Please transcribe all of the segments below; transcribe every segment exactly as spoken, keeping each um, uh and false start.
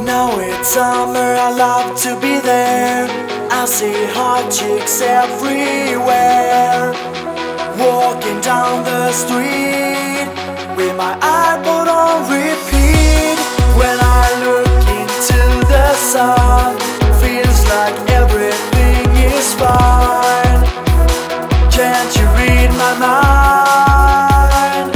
Now it's summer, I love to be there. I see hot chicks everywhere, walking down the street with my iPod on repeat. When I look into the sun, feels like everything is fine. Can't you read my mind?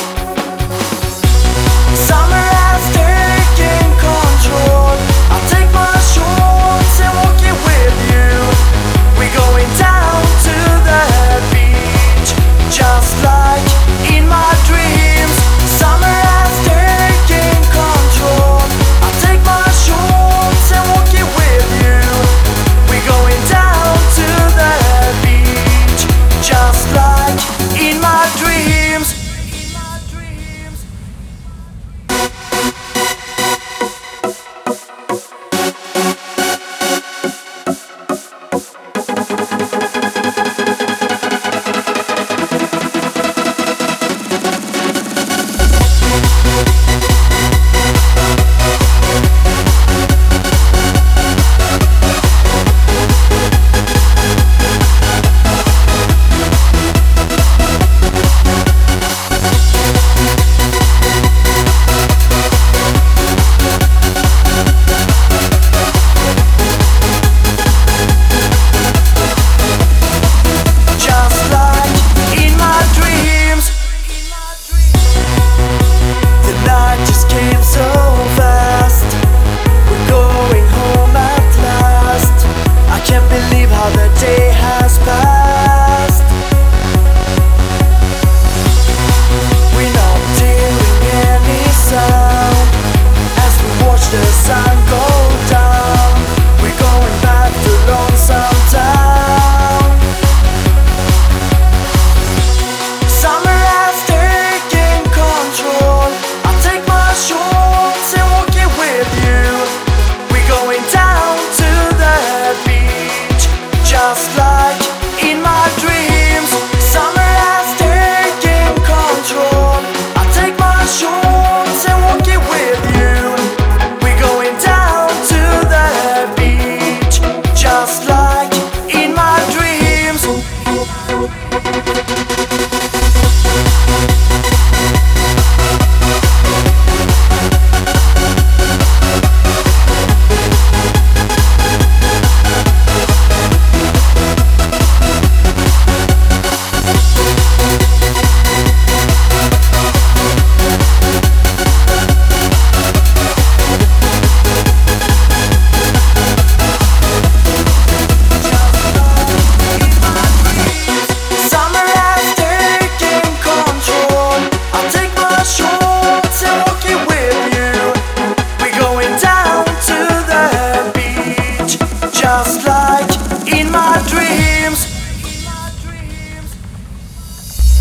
Summer has taken control. I'll take my shorts and walk it with you. We're going down to the beach, just like in my dreams. Summer has taken control. I'll take my shorts and walk it with you. We're going down to the beach, just like in my dreams.